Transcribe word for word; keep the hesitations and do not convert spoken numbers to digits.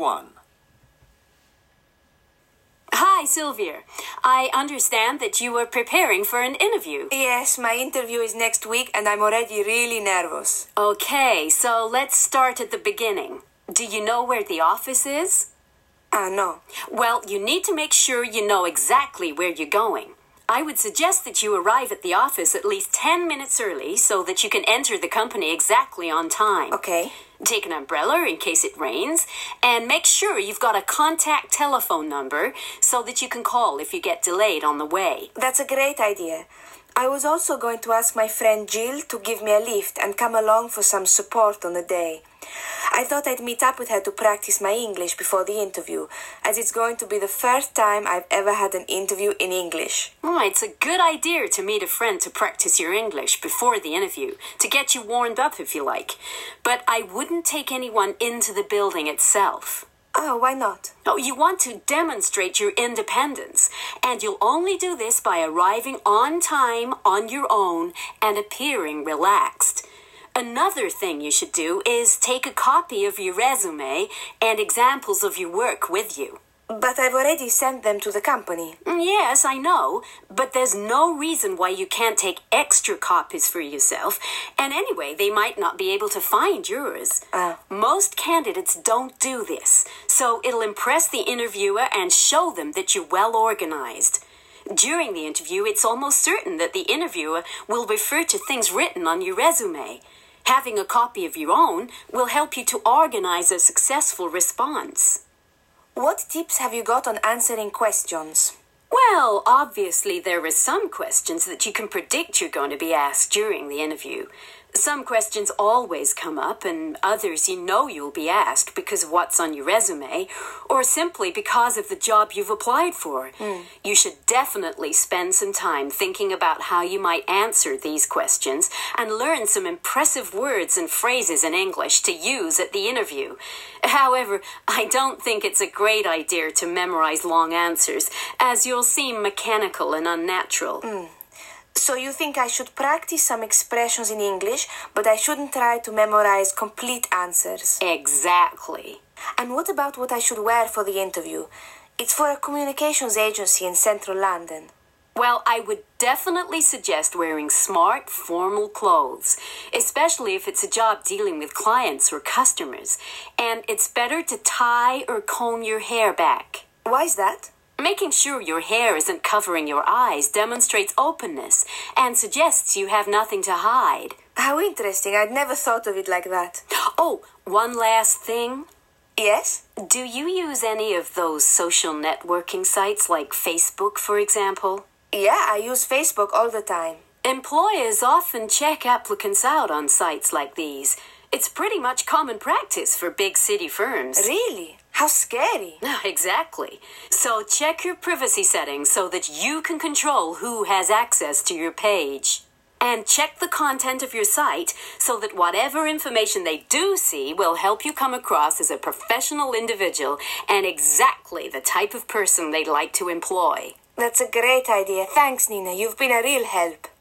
one. Hi, Sylvia. I understand that you are preparing for an interview. Yes, my interview is next week and I'm already really nervous. Okay, so let's start at the beginning. Do you know where the office is? Ah, uh, no. Well, you need to make sure you know exactly where you're going. I would suggest that you arrive at the office at least ten minutes early so that you can enter the company exactly on time. Okay. Take an umbrella in case it rains, and make sure you've got a contact telephone number so that you can call if you get delayed on the way. That's a great idea. I was also going to ask my friend Jill to give me a lift and come along for some support on the day. I thought I'd meet up with her to practice my English before the interview, as it's going to be the first time I've ever had an interview in English. Oh, it's a good idea to meet a friend to practice your English before the interview, to get you warmed up if you like. But I wouldn't take anyone into the building itself. Oh, why not? Oh, you want to demonstrate your independence, and you'll only do this by arriving on time on your own and appearing relaxed. Another thing you should do is take a copy of your resume and examples of your work with you. But I've already sent them to the company. Yes, I know, but there's no reason why you can't take extra copies for yourself. And anyway, they might not be able to find yours. Uh. Most candidates don't do this, so it'll impress the interviewer and show them that you're well organized. During the interview, it's almost certain that the interviewer will refer to things written on your resume. Having a copy of your own will help you to organize a successful response. What tips have you got on answering questions? Well, obviously there are some questions that you can predict you're going to be asked during the interview. Some questions always come up, and others you know you'll be asked because of what's on your resume, or simply because of the job you've applied for. Mm. You should definitely spend some time thinking about how you might answer these questions and learn some impressive words and phrases in English to use at the interview. However, I don't think it's a great idea to memorize long answers, as you'll seem mechanical and unnatural. Mm. So you think I should practice some expressions in English, but I shouldn't try to memorize complete answers? Exactly. And what about what I should wear for the interview? It's for a communications agency in central London. Well, I would definitely suggest wearing smart, formal clothes, especially if it's a job dealing with clients or customers. And it's better to tie or comb your hair back. Why is that? Making sure your hair isn't covering your eyes demonstrates openness and suggests you have nothing to hide. How interesting. I'd never thought of it like that. Oh, one last thing. Yes? Do you use any of those social networking sites like Facebook, for example? Yeah, I use Facebook all the time. Employers often check applicants out on sites like these. It's pretty much common practice for big city firms. Really? How scary. Exactly. So check your privacy settings so that you can control who has access to your page. And check the content of your site so that whatever information they do see will help you come across as a professional individual and exactly the type of person they'd like to employ. That's a great idea. Thanks, Nina. You've been a real help.